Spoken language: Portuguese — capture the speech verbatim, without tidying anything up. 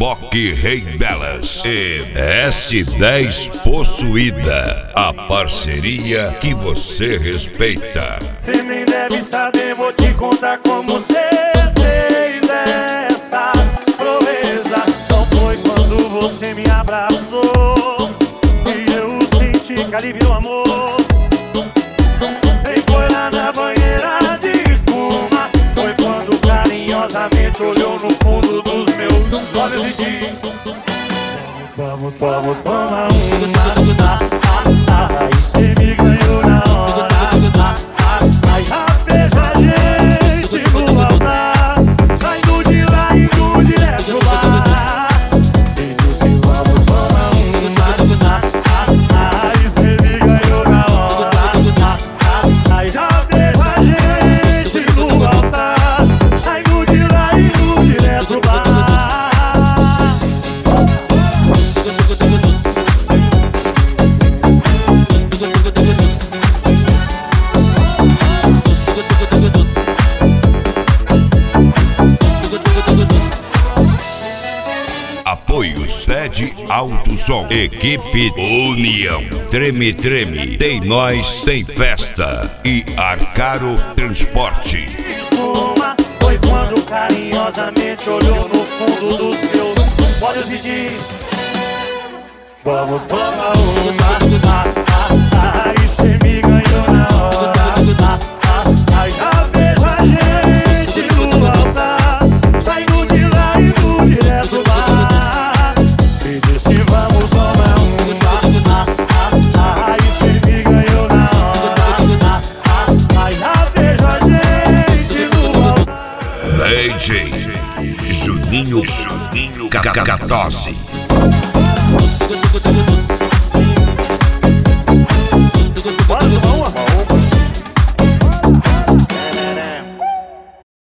Boque Rei delas e S dez Possuída, a parceria que você respeita. Você nem deve saber, vou te contar como você fez essa proeza. Só foi quando você me abraçou e eu senti que ali virou amor. Nem foi lá na banheira de espuma, foi quando carinhosamente olhou no fundo dos meus olhos e disse: Vamos, vamos, toma uma. Aí cê me ganhou na hora. Aí veja a gente no altar, saindo de lá e indo direto pro bar. E disse: Vamos, toma uma. Aí cê me ganhou na hora. Aí já veja a gente no altar, saindo de lá e indo direto pro bar. Apoios Pede Alto Som, Equipe União, Treme Treme, Tem Nós, Tem Festa e Arcaro Transporte. Foi quando carinhosamente olhou no fundo dos meus olhos e disse: Vamos tomar uma. Aí cê me ganhou na hora. Aí já vejo a gente no altar, saindo de lá e indo direto pro bar. E disse: Vamos tomar uma. Aí cê me ganhou na hora. Aí já vejo a gente no altar. D J Juninho Juninho Cacatose.